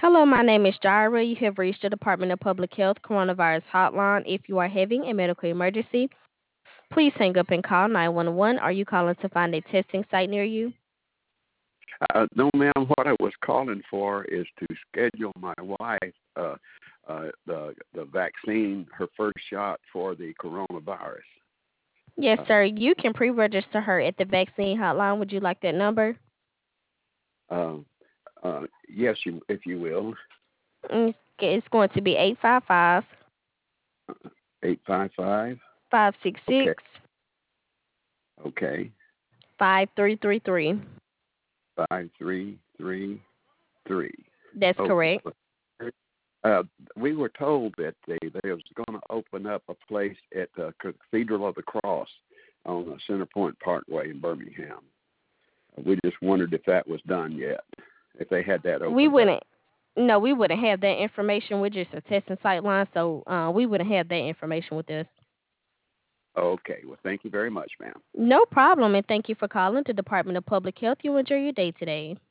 Hello, my name is Jira. You have reached the Department of Public Health Coronavirus Hotline. If you are having a medical emergency, please hang up and call 911. Are you calling to find a testing site near you? No, ma'am. What I was calling for is to schedule my wife the vaccine, her first shot for the coronavirus. Yes, Uh, sir. You can pre register her at the vaccine hotline. Would you like that number? uh, yes, if you will. It's going to be 855 855. 566 Okay. Okay. 5333. 5333. That's Okay. correct. Uh, we were told that they was going to open up a place at the Cathedral of the Cross on the Center Point Parkway in Birmingham. We just wondered if that was done yet, if they had that We opened up. wouldn't. No, we wouldn't have that information. We're just a testing site line, so we wouldn't have that information with us. Okay. Well, thank you very much, ma'am. No problem, and thank you for calling the Department of Public Health. You enjoy your day today.